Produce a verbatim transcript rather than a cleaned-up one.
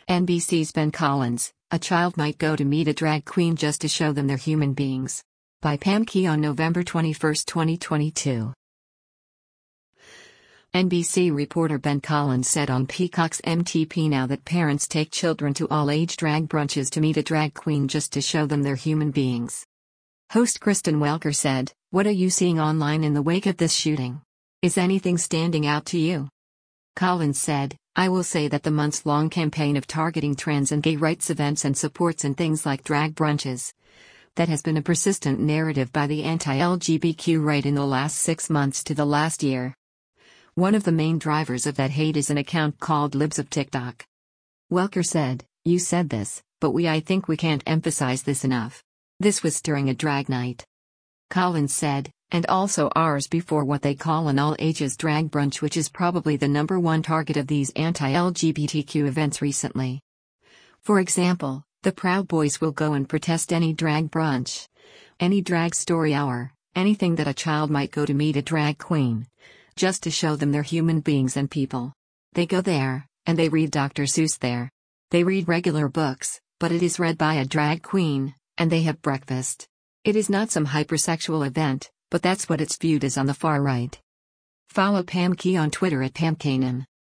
N B C's Ben Collins, A Child Might Go to Meet a Drag Queen Just to Show Them They're Human Beings. By Pam Key on November twenty-first, twenty twenty-two. N B C reporter Ben Collins said on Peacock's M T V Now that parents take children to all-age drag brunches to meet a drag queen just to show them they're human beings. Host Kristen Welker said, "What are you seeing online in the wake of this shooting? Is anything standing out to you?" Collins said, "I will say that the months-long campaign of targeting trans and gay rights events and supports and things like drag brunches, that has been a persistent narrative by the anti-L G B T Q right in the last six months to the last year. One of the main drivers of that hate is an account called Libs of TikTok." Welker said, "You said this, but we I think we can't emphasize this enough. This was during a drag night." Collins said, "And also ours before what they call an all-ages drag brunch, which is probably the number one target of these anti-L G B T Q events recently. For example, the Proud Boys will go and protest any drag brunch, any drag story hour, anything that a child might go to meet a drag queen, just to show them they're human beings and people. They go there, and they read Doctor Seuss there. They read regular books, but it is read by a drag queen, and they have breakfast. It is not some hypersexual event, but that's what it's viewed as on the far right." Follow Pam Key on Twitter at Pam Kanan.